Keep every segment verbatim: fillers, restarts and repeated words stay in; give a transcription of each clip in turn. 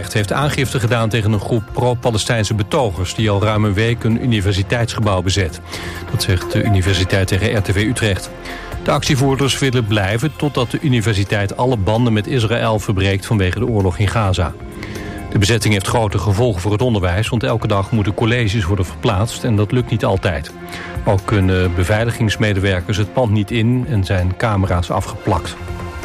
Utrecht heeft aangifte gedaan tegen een groep pro-Palestijnse betogers die al ruim een week een universiteitsgebouw bezet. Dat zegt de universiteit tegen R T V Utrecht. De actievoerders willen blijven totdat de universiteit alle banden met Israël verbreekt vanwege de oorlog in Gaza. De bezetting heeft grote gevolgen voor het onderwijs, want elke dag moeten colleges worden verplaatst en dat lukt niet altijd. Ook kunnen beveiligingsmedewerkers het pand niet in en zijn camera's afgeplakt.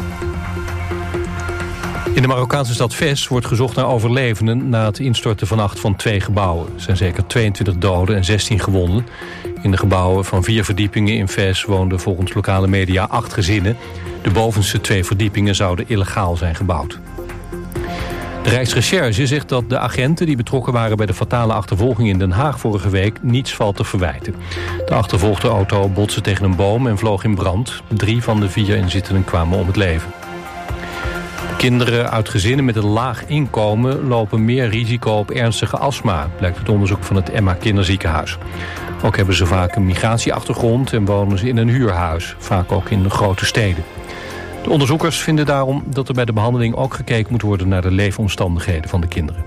In de Marokkaanse stad Fes wordt gezocht naar overlevenden na het instorten vannacht van twee gebouwen. Er zijn zeker tweeëntwintig doden en zestien gewonden. In de gebouwen van vier verdiepingen in Fes woonden volgens lokale media acht gezinnen. De bovenste twee verdiepingen zouden illegaal zijn gebouwd. De Rijksrecherche zegt dat de agenten die betrokken waren bij de fatale achtervolging in Den Haag vorige week niets valt te verwijten. De achtervolgde auto botste tegen een boom en vloog in brand. Drie van de vier inzittenden kwamen om het leven. Kinderen uit gezinnen met een laag inkomen lopen meer risico op ernstige astma, blijkt uit onderzoek van het Emma Kinderziekenhuis. Ook hebben ze vaak een migratieachtergrond en wonen ze in een huurhuis, vaak ook in de grote steden. De onderzoekers vinden daarom dat er bij de behandeling ook gekeken moet worden naar de leefomstandigheden van de kinderen.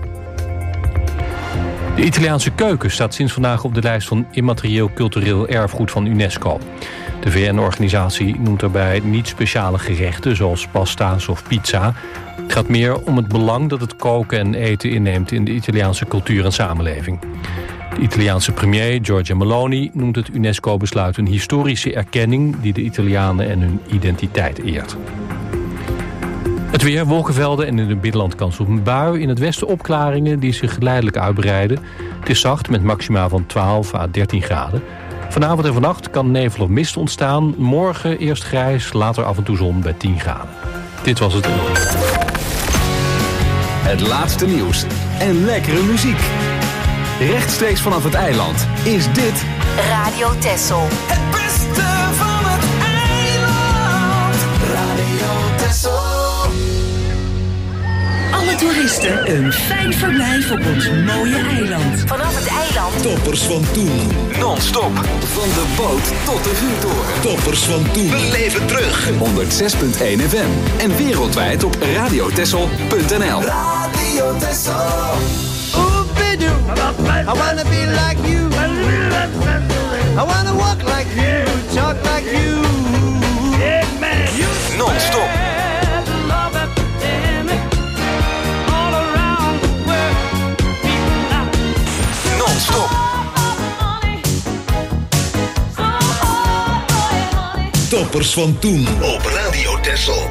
De Italiaanse keuken staat sinds vandaag op de lijst van immaterieel cultureel erfgoed van UNESCO. De V N-organisatie noemt daarbij niet speciale gerechten zoals pasta's of pizza. Het gaat meer om het belang dat het koken en eten inneemt in de Italiaanse cultuur en samenleving. De Italiaanse premier Giorgia Meloni noemt het UNESCO-besluit een historische erkenning die de Italianen en hun identiteit eert. Het weer, wolkenvelden en in het binnenland kans op een bui. In het westen opklaringen die zich geleidelijk uitbreiden. Het is zacht met maxima van twaalf à dertien graden. Vanavond en vannacht kan nevel of mist ontstaan. Morgen eerst grijs, later af en toe zon bij tien graden. Dit was het. Het laatste nieuws en lekkere muziek. Rechtstreeks vanaf het eiland is dit Radio Texel. Het beste van het eiland. Radio Texel. Alle toeristen een fijn verblijf op ons mooie eiland. Vanaf het eiland. Toppers van toen. non-stop van de boot tot de vuurtoren. Toppers van toen. We leven terug. honderdzes punt één F M en wereldwijd op radiotessel punt n l. Radio Texel. I wanna be like you. I wanna walk like you, talk like you. Non-stop. Non-stop. Toppers van toen op Radio Texel.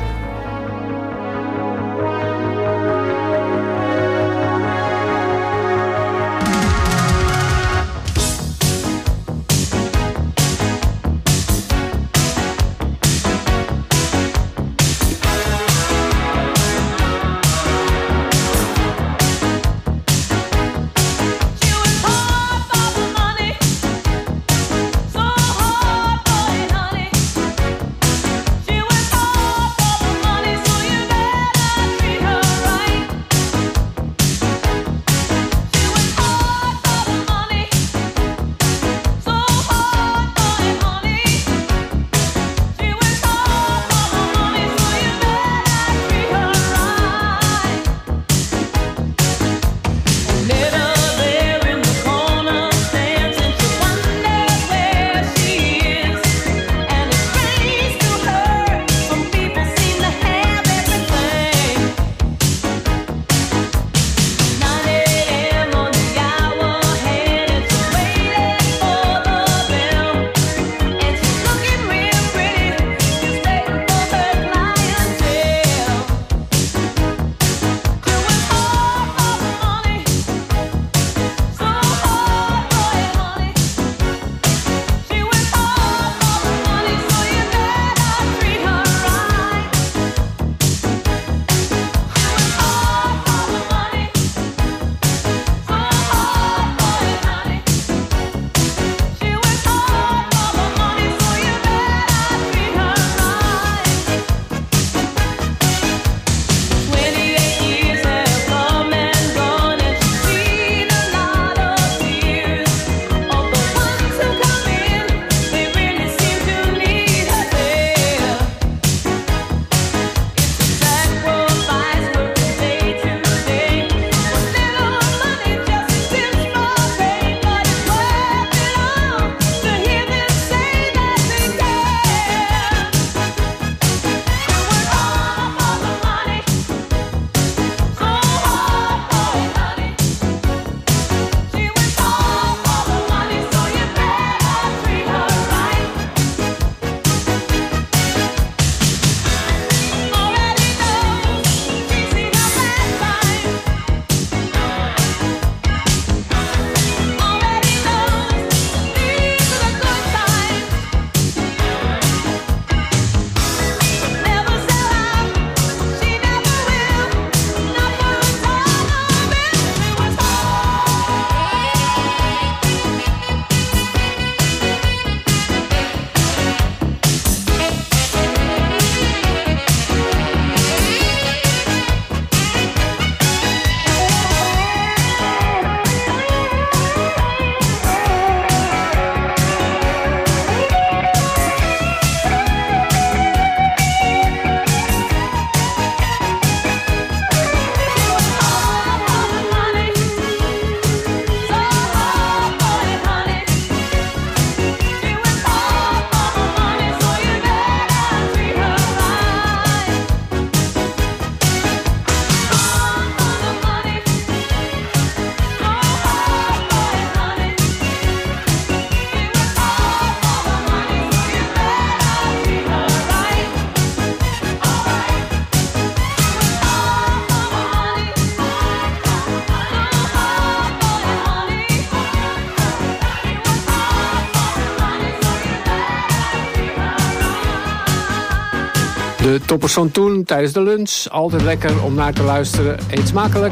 De toppers van toen tijdens de lunch. Altijd lekker om naar te luisteren. Eet smakelijk.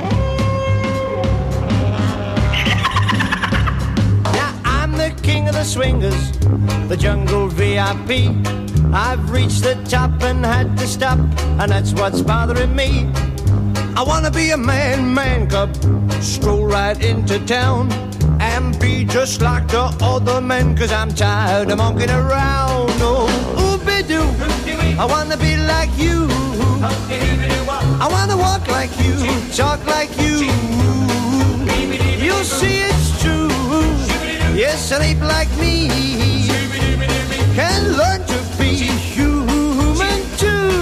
Now I'm the king of the swingers, the jungle V I P. I've reached the top and had to stop, and that's what's bothering me. I wanna be a man, man cub, stroll right into town and be just like the other men, cause I'm tired of monkeying around. Oh, ooby-doo, I wanna be like you. I wanna walk like you, talk like you. You'll see it's true. Yes, an ape like me can learn to be human too.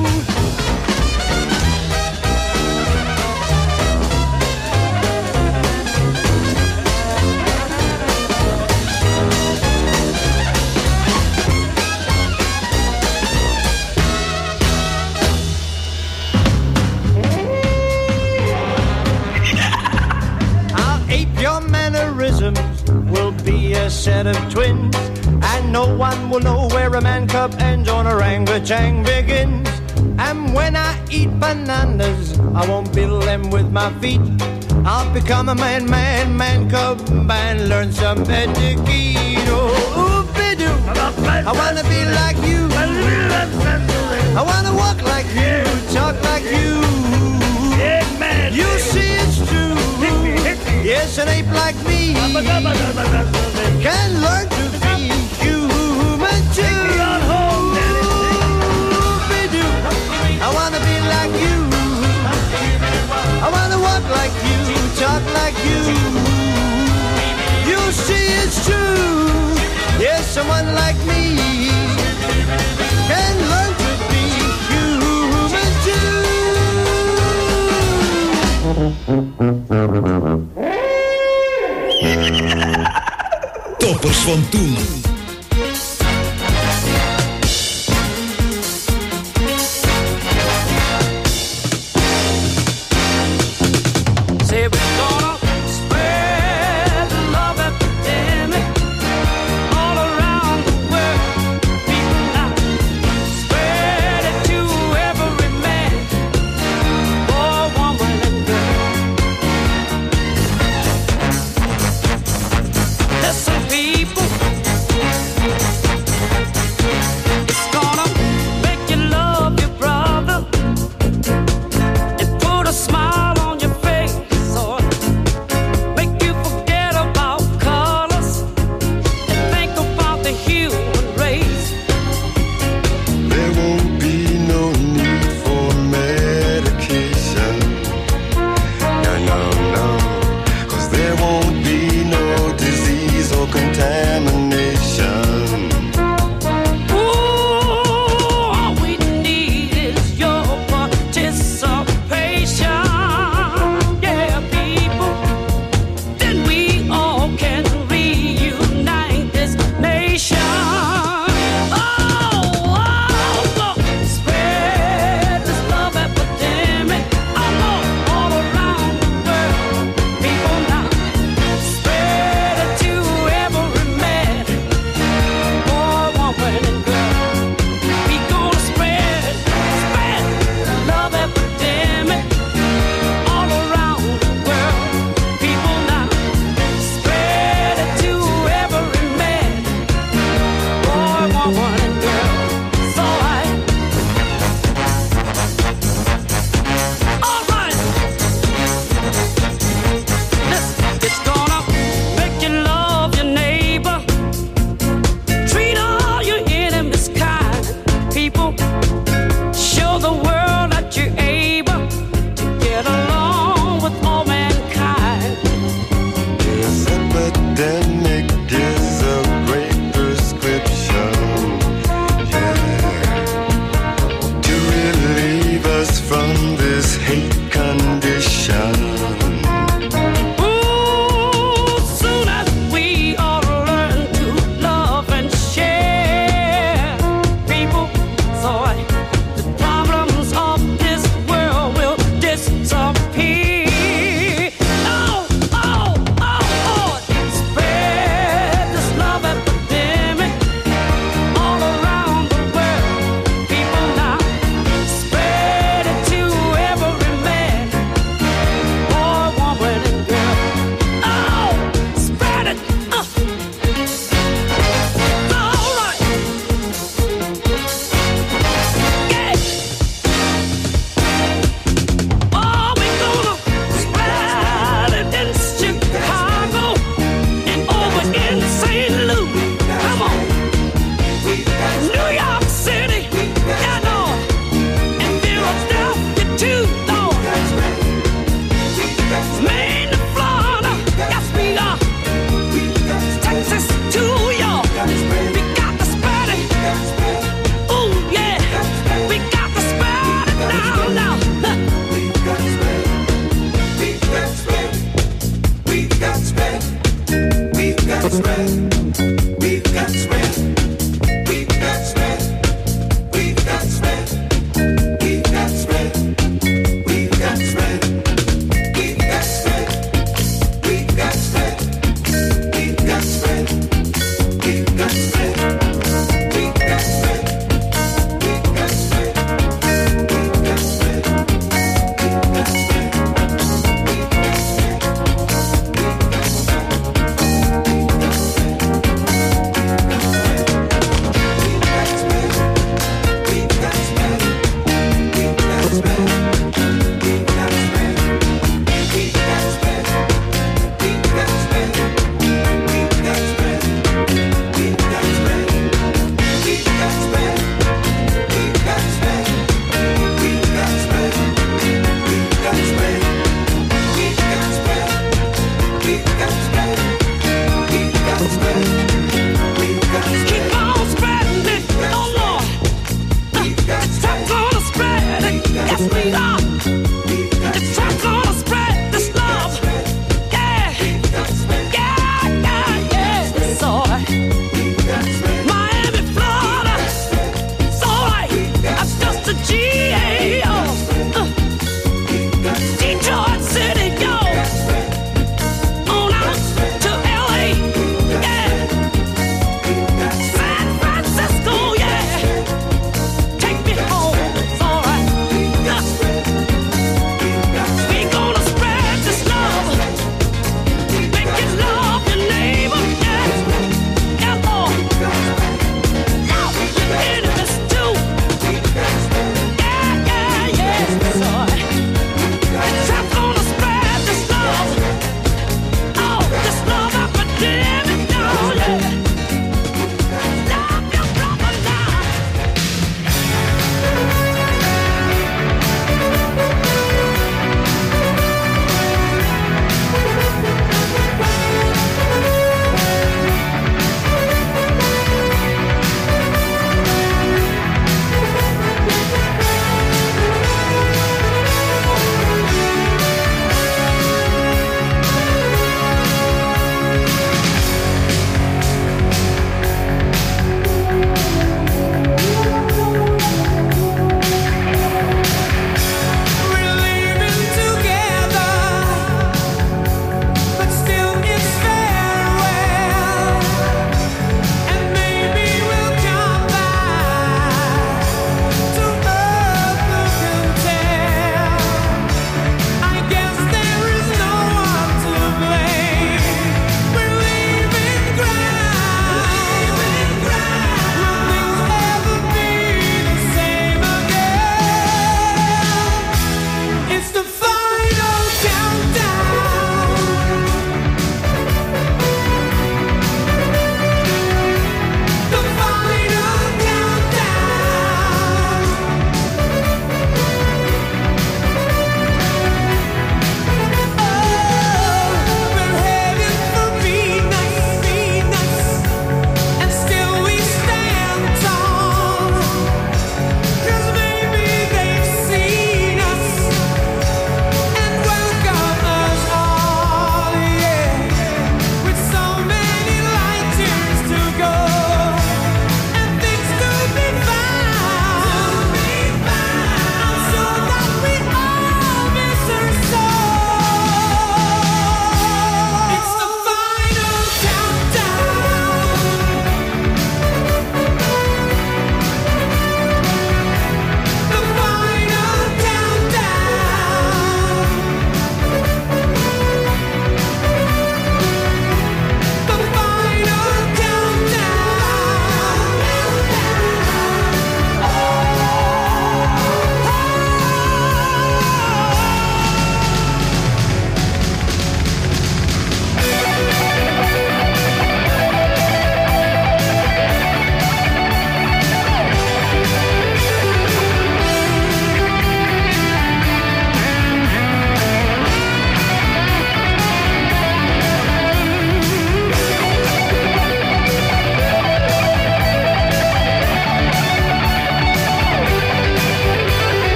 Will be a set of twins, and no one will know where a man cub ends or an orangutan begins. And when I eat bananas, I won't build them with my feet. I'll become a man, man, man cub and learn some etiquette. Oh, ooby-doo, I wanna be like you. I wanna walk like you, talk like you. You see it's true. Yes, an ape like me can learn to be human too. Ooby-doo, I wanna be like you. I wanna walk like you, talk like you. You see it's true. Yes, someone like me can learn to be human too. Toppers van toen. Say we're gonna spread the love epidemic all around the world. People now spread it to every man, boy, woman and girl. There's some people We've got spread.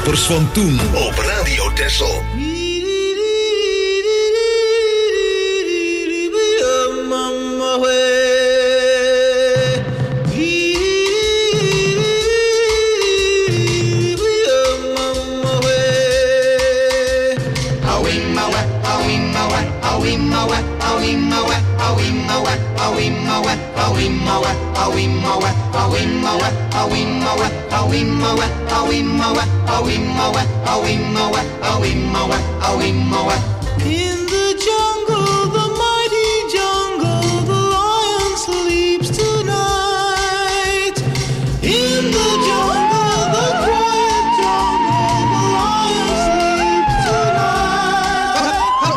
Toppers van toen op Radio Texel. In the jungle, the mighty jungle, the lion sleeps tonight. In the jungle, the quiet jungle, the lion sleeps tonight.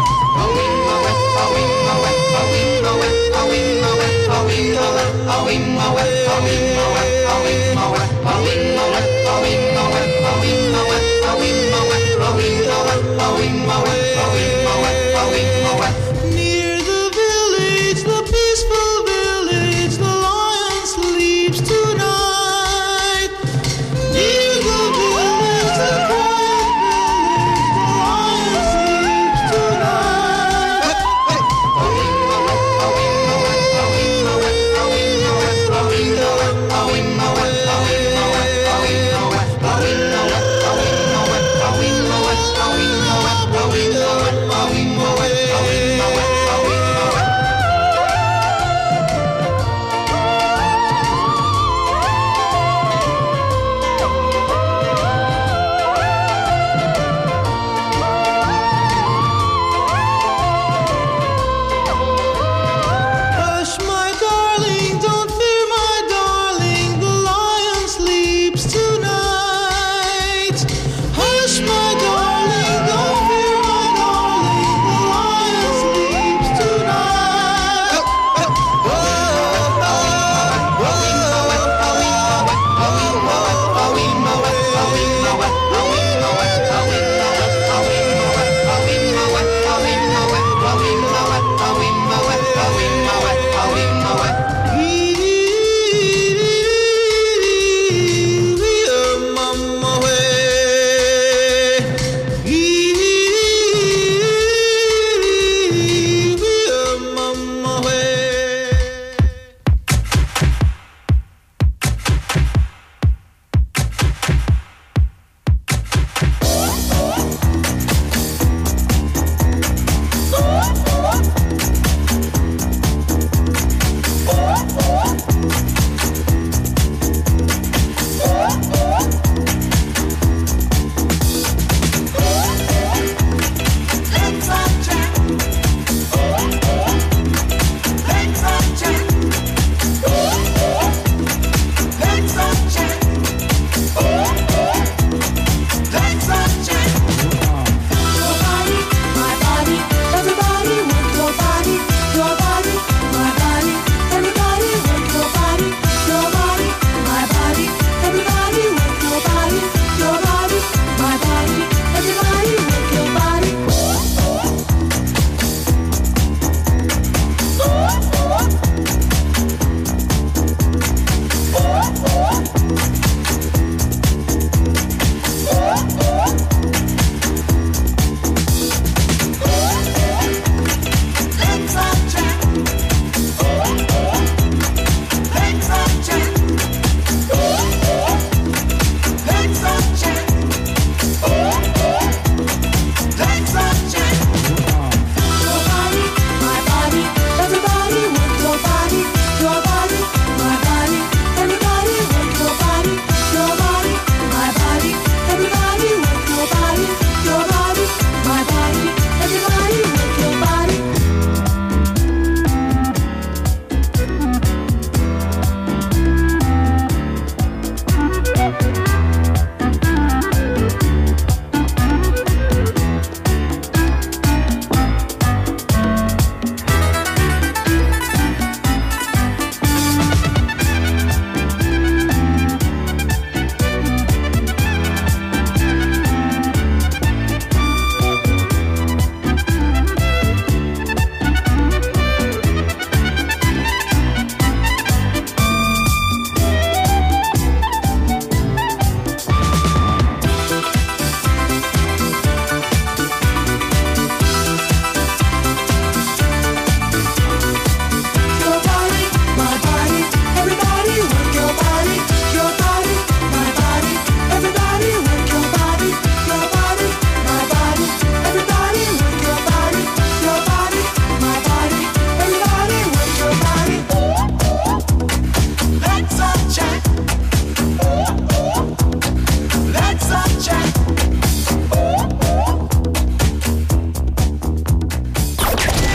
Oh,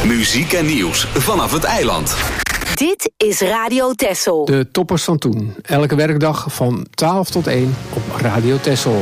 Muziek en nieuws vanaf het eiland. Dit is Radio Texel. De toppers van toen. Elke werkdag van twaalf tot één op Radio Texel.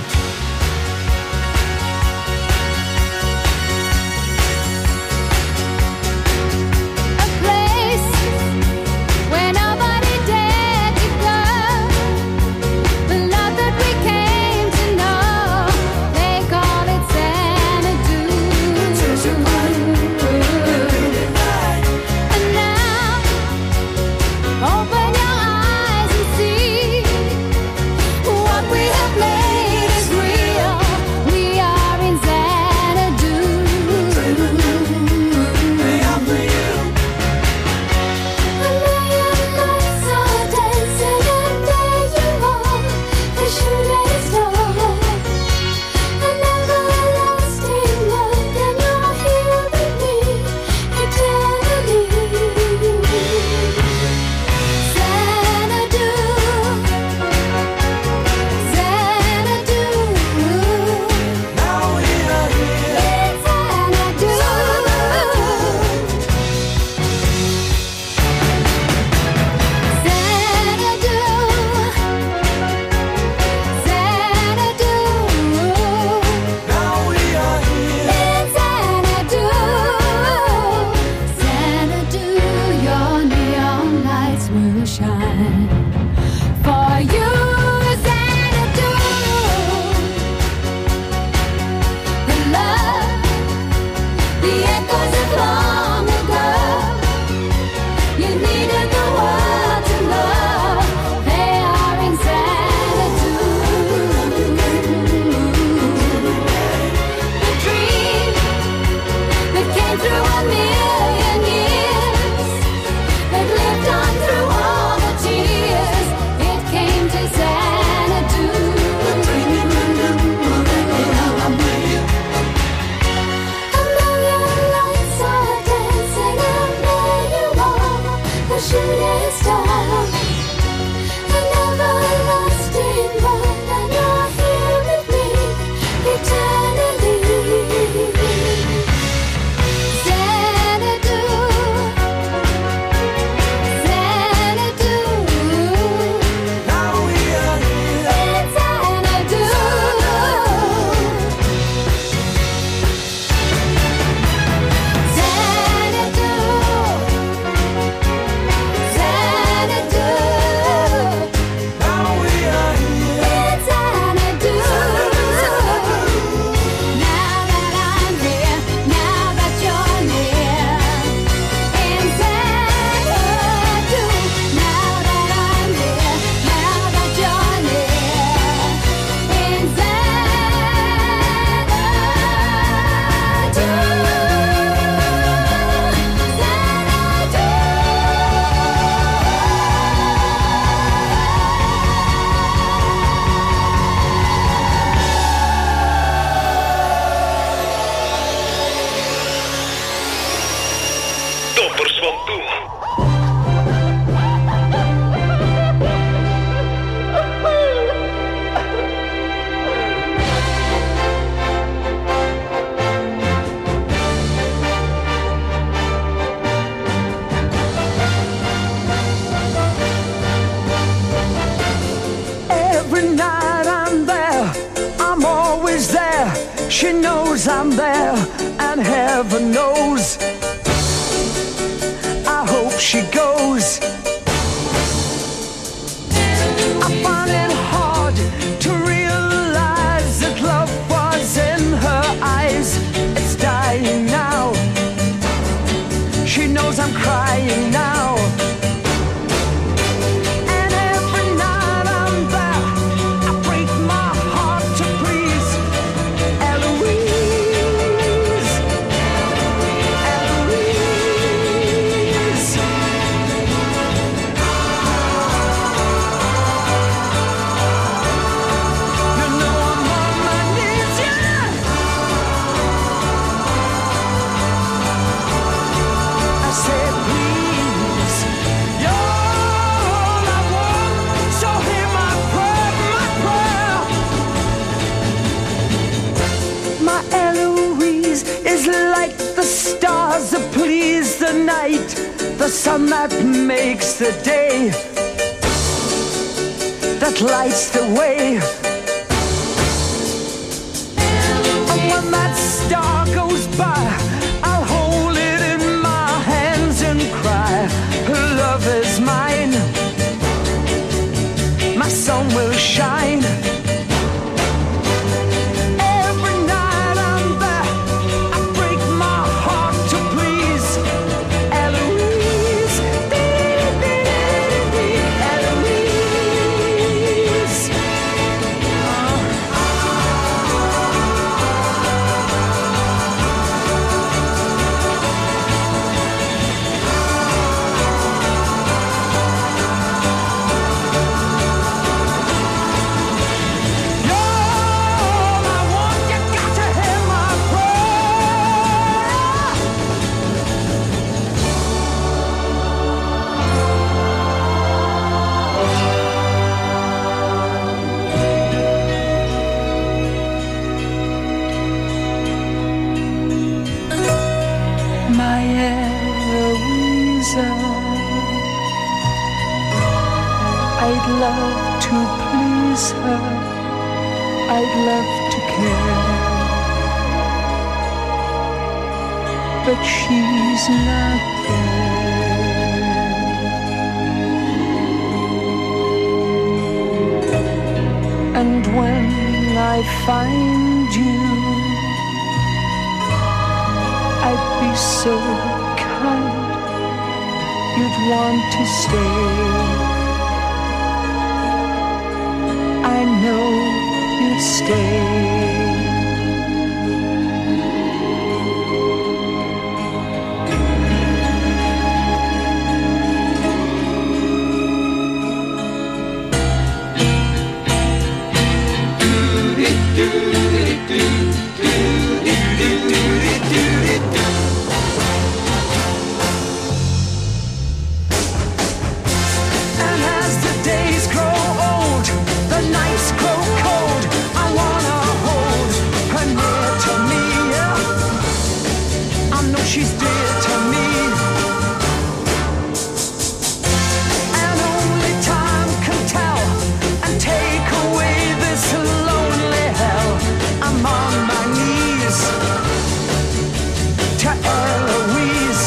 She knows I'm there, and heaven knows I hope she goes. I find it hard to realize that love was in her eyes. It's dying now. She knows I'm crying now. And every night I'm there, I break my heart to please Eloise, Eloise. You know I'm on my knees, yeah. I said, please, you're all I want, so hear my prayer, my prayer. My Eloise is like the stars that please the sun that makes the day, that lights the way. And when that star goes by, I'll hold it in my hands and cry, love is mine, my sun will shine. I'd love to please her, I'd love to care, but she's not there. And when I find you, I'd be so kind, you'd want to stay. I know you'd stay. And as the days grow old, the nights grow cold, I wanna hold her near to me, yeah. I know she's dear to me, and only time can tell and take away this lonely hell. I'm on my knees to Eloise,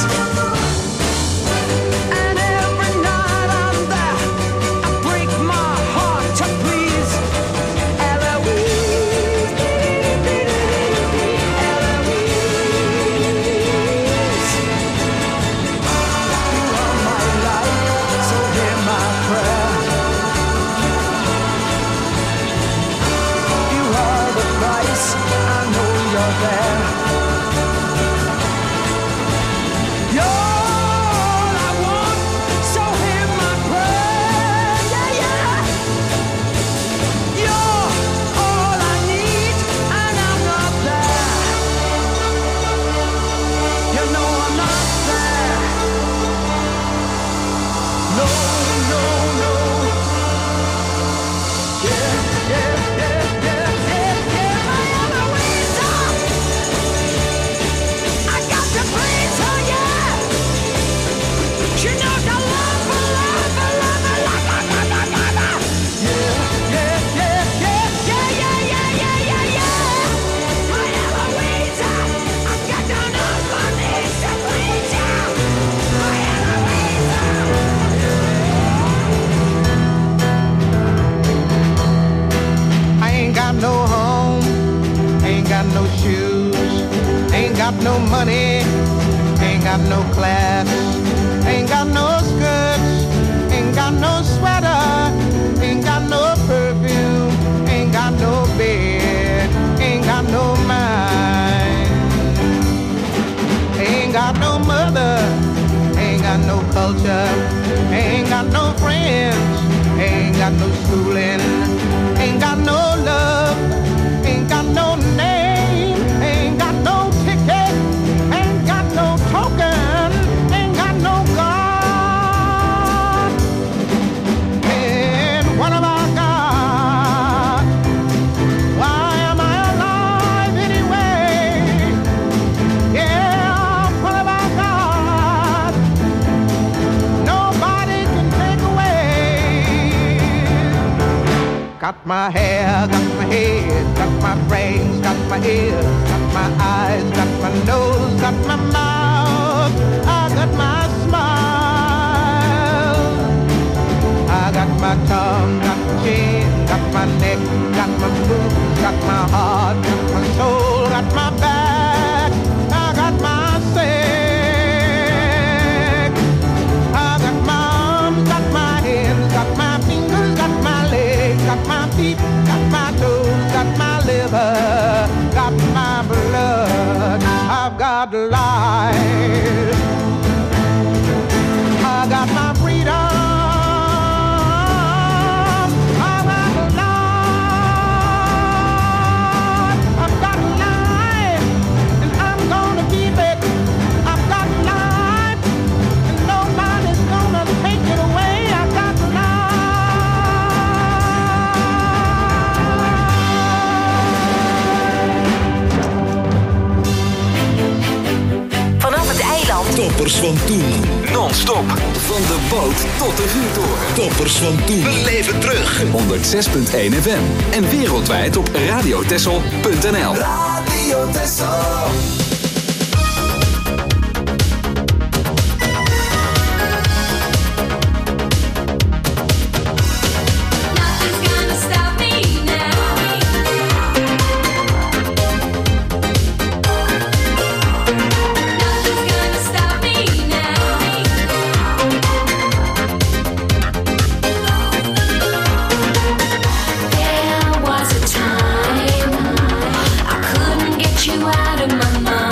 and every night I'm there, I break my heart to please Eloise, Eloise. You are my life, so hear my prayer. You are the price, I know you're there. You're all I want, so hear my prayer. Yeah, yeah. You're all I need, and I'm not there. You know I'm not there. No, no, no. Yeah, yeah, yeah, yeah, yeah, yeah. My Eloisa, I got to please her, yeah. She knows I love her, love her, love her, love her, love her, love her. Yeah, yeah, yeah, yeah, yeah, yeah, yeah, yeah, yeah, yeah. My Eloisa, I got down on my knees to please you. My Eloisa. I ain't got no home, ain't got no shoes, ain't got no money, ain't got no class, ain't got no skirts, ain't got no sweater, ain't got no perfume, ain't got no bed, ain't got no mind, ain't got no mother, ain't got no culture, ain't got no friends, ain't got no schooling, ain't got no love, ain't got no name, ain't got no ticket, ain't got no token, ain't got no God. And what have I got? Why am I alive anyway? Yeah, what have I got? Got my hair, got my head, got my brains, got my ears, got my eyes, got my nose, got my mouth. I got my smile. I got my tongue, got my chin, got my neck, got my boobs, got my heart, got my soul, got my back. I got my sex. I got my arms, got my hands, got my fingers, got my legs, got my feet, got my toes, got my liver, got my blood. I've got life. I got my freedom. Toppers van toen. Non-stop. Van de boot tot de vuurtoren. Toppers van toen. We leven terug. honderdzes komma één F M. En wereldwijd op radiotessel punt n l. Radio Tessel. There was a time I couldn't get you out of my mind.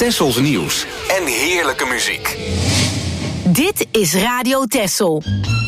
Tessels nieuws en heerlijke muziek. Dit is Radio Tessel.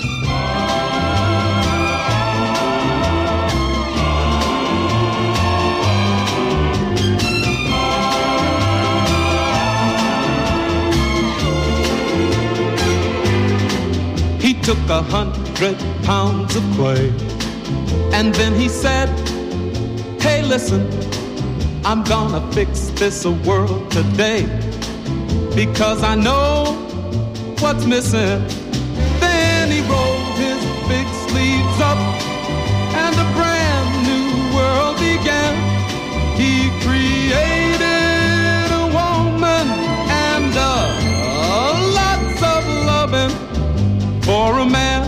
He took a hundred pounds of clay, and then he said, hey, listen, I'm gonna fix this world today, because I know what's missing. Then he rolled his big sleeves up, and a brand new world began. He created a woman and uh, lots of loving for a man.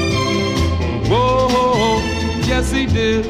Whoa, yes he did.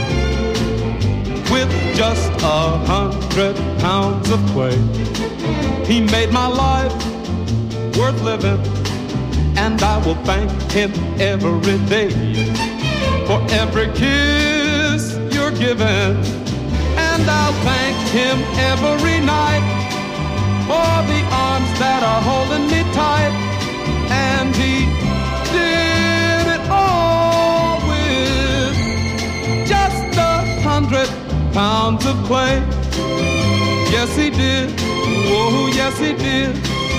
With just a hundred pounds of clay, he made my life worth living, and I will thank him every day for every kiss you're giving, and I'll thank him every night for the arms that are holding me tight. And he did it all with just a hundred pounds of clay. Yes he did, oh yes he did.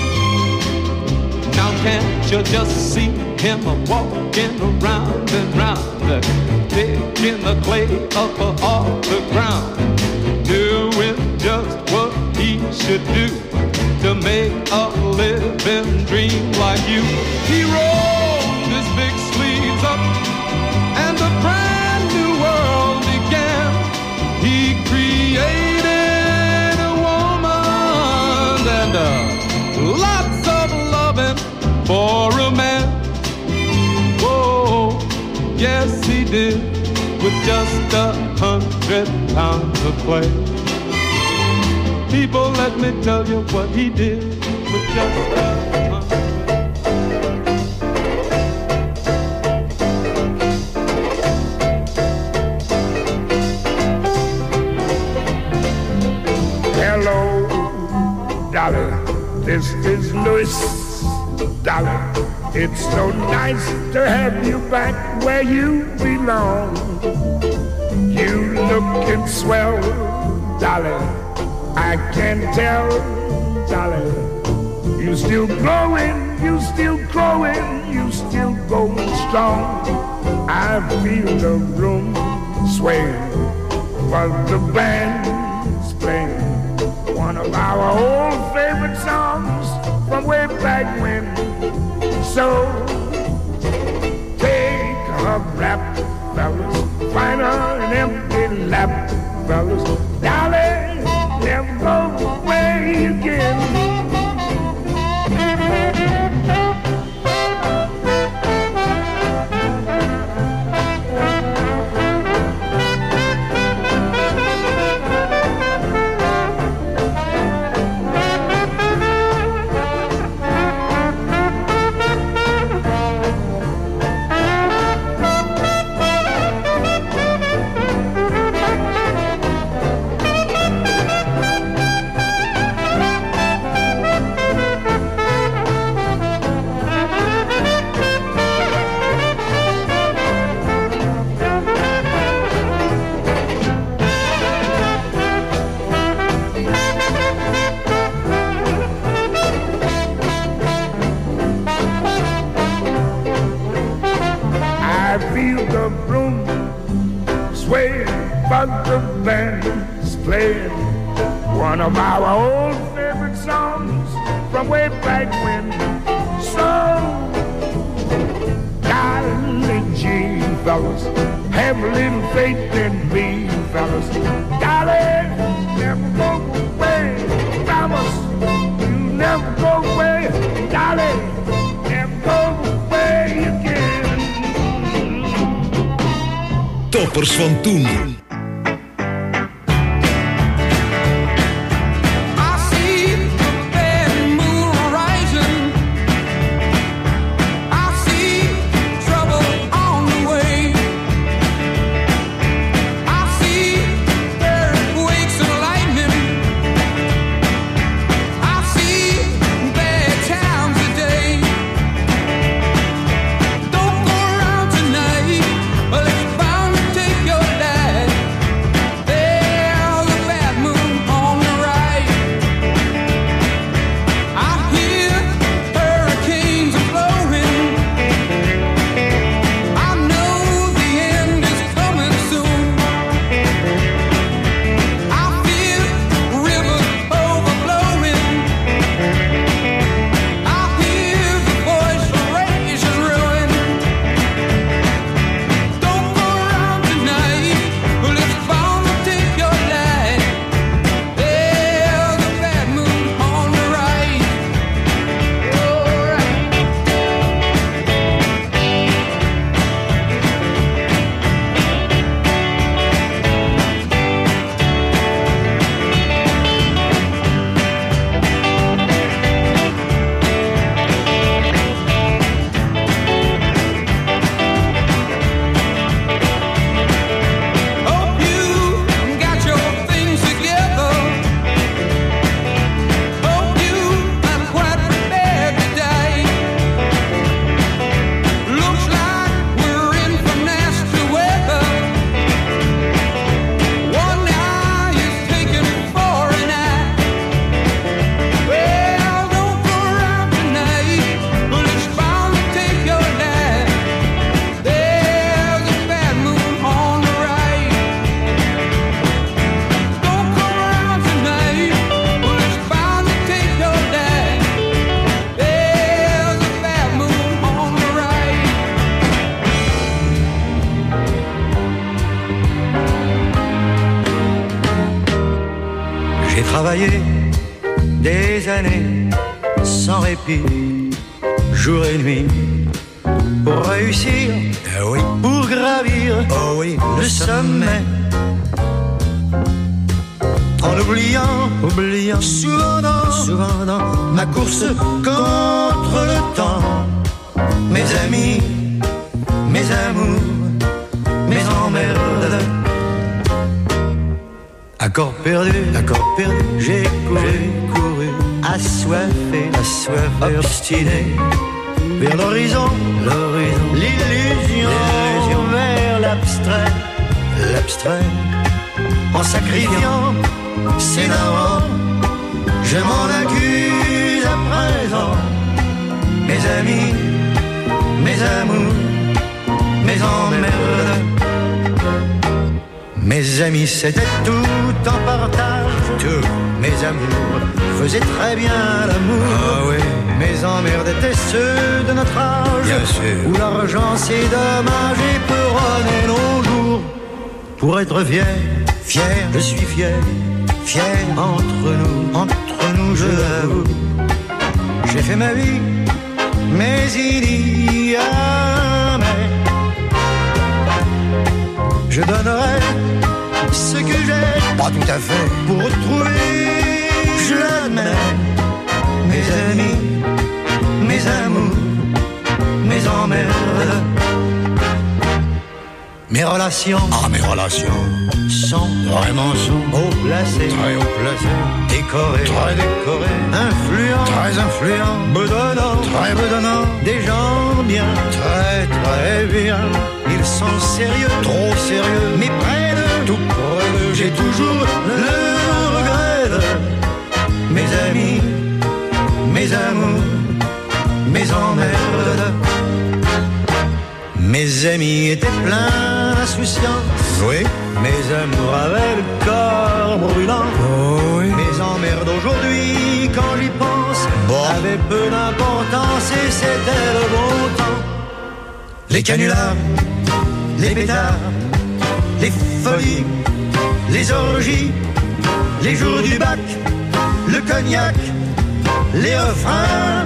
Now can't you just see him walking around and round, taking the clay up off the ground, doing just what he should do to make a living dream like you. He rolled his big sleeves up, and a brand new world began. He created a woman and uh, lots of loving for a man. Whoa, yes he did, with just a hundred pounds of clay. People, let me tell you what he did with just a hundred. Hello, Dolly, this is Louis. Dolly, it's so nice to have you back where you belong. You lookin' swell, Dolly, I can tell, Dolly. You still growing, you still growing, you still going strong. I feel the room sway while the band's playing one of our old favorite songs from way back when. So take a rap, fellas, find her an empty lap, fellas. Dolly, never go away again. The band's playing one of our old favorite songs from way back when. So, darling G, fellas, have a little faith in me, fellas. Darling, never go away, promise you never go away. Darling, never go away again. Toppers van toen. J'ai travaillé des années sans répit, jour et nuit, pour réussir, ah oui. Pour gravir, oh oui. Le sommet. En oubliant, oubliant, souvent dans, souvent dans ma course contre le temps, mes amis, mes amours, mes emmerdes. Accord perdu, accord perdu, j'ai couru, couru, assoiffé, assoiffé, obstiné, vers l'horizon, l'horizon, l'illusion, l'illusion, vers l'abstrait, l'abstrait, en sacrifiant ses darons, je m'en accuse à présent, mes amis, mes amours, mes emmerdes. Mes amis, c'était tout en partage. Tout. Mes amours faisaient très bien l'amour. Ah oui. Mes emmerdes étaient ceux de notre âge. Bien sûr. Où l'argent c'est dommage et peut runner nos jours. Pour être fier, fier, je suis fier. Fier entre nous, entre nous, je l'avoue. J'ai fait ma vie, mais il y a mais. Je donnerai ce que j'ai, pas tout à fait, pour retrouver, je l'admets, mes amis, mes amours, mes emmerdes. Mes relations, ah mes relations, sont vraiment sont haut placées, très haut placées, décorées, très décorées, influents, très influents, bedonnants, très bedonnants, des gens bien, très très bien. Ils sont sérieux, trop sérieux, mais près de tout près d'eux, j'ai toujours le regret. Mes amis, mes amours, mes emmerdes. Mes amis étaient pleins d'insouciance. Oui. Mes amours avaient le corps brûlant. Oh oui. Mes emmerdes aujourd'hui, quand j'y pense, bon. Avaient peu d'importance et c'était le bon temps. Les canulars, les pétards, les folies, les orgies, les jours du bac, le cognac, les refrains.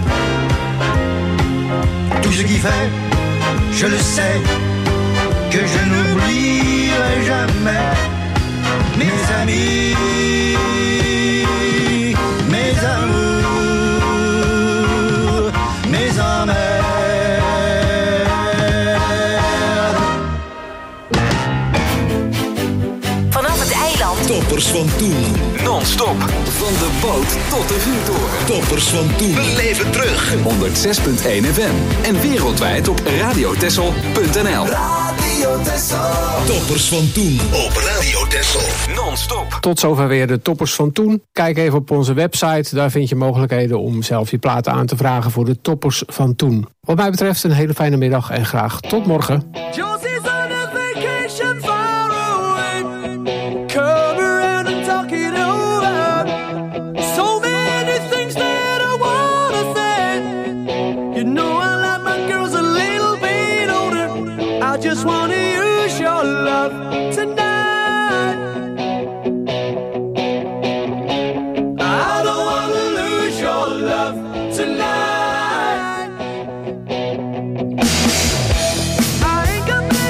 Tout ce qui fait, je le sais, que je n'oublierai jamais mes amis, mes amours, mes emmerdes. Vanaf het eiland. Toppers van toen. Non-stop. Van de boot tot de vuurtoren. Toppers van toen. Beleef het terug. honderd zes komma één F M. En wereldwijd op radiotessel punt n l. Radio Tessel. Toppers van toen op Radio Tessel. Non-stop. Tot zover weer de toppers van toen. Kijk even op onze website. Daar vind je mogelijkheden om zelf je platen aan te vragen voor de toppers van toen. Wat mij betreft een hele fijne middag en graag tot morgen. Josie's on a vacation far away. Come around and talk it over. So many things that I wanna say. You know I like my girls a little bit older. I just wanna use your love tonight. I don't wanna lose your love tonight. I ain't got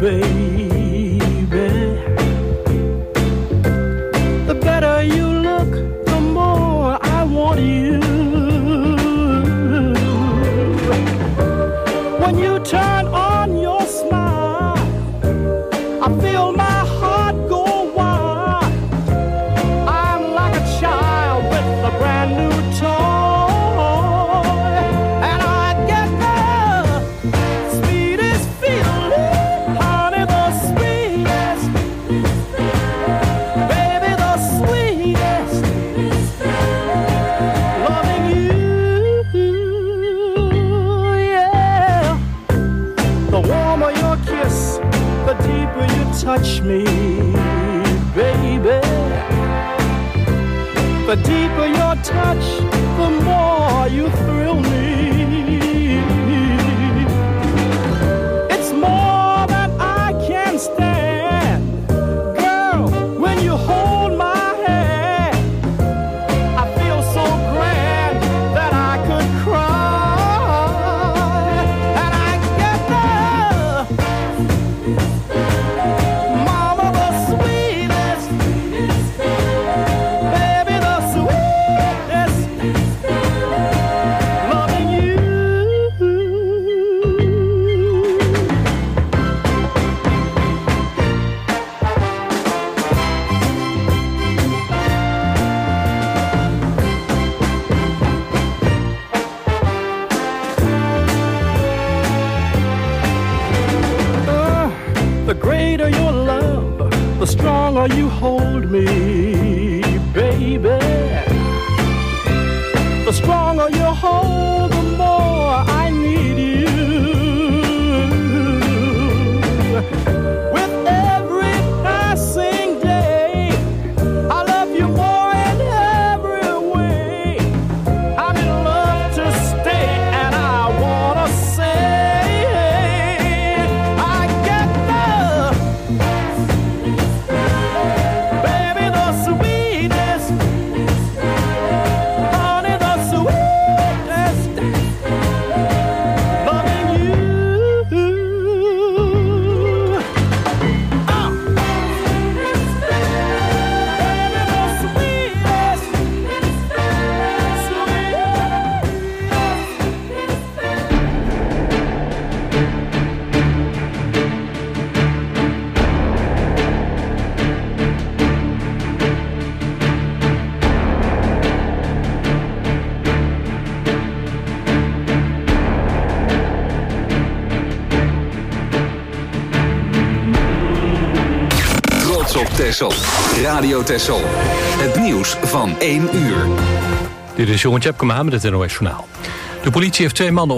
baby. The better you look, the more I want you. When you turn on your smile, I feel my heart go wild. I'm like a child with a brand new toy, and I get the sweetest feeling, honey, the sweetest, baby, the sweetest, loving you, yeah. The warmer your kiss, the deeper you touch me, baby. The deeper your touch, the more you thrill me. It's more than I can stand. Girl, when you hold my hand, I feel so grand that I could cry. And I get the mama, the sweetest, baby, the sweetest, loving you. Uh, the greater your love, the stronger you hold me, baby. The stronger you hold, the more I need you. With every passing day, I love you more in every way. I'm in love to stay, and I wanna say, I get the baby, the sweetest, honey, the sweetest, loving you. Ah. Baby, the sweetest, Trots op Texel. Radio Texel. Het nieuws van één uur. Dit is Jeroen Tjepkema met het N O S Journaal. De politie heeft twee mannen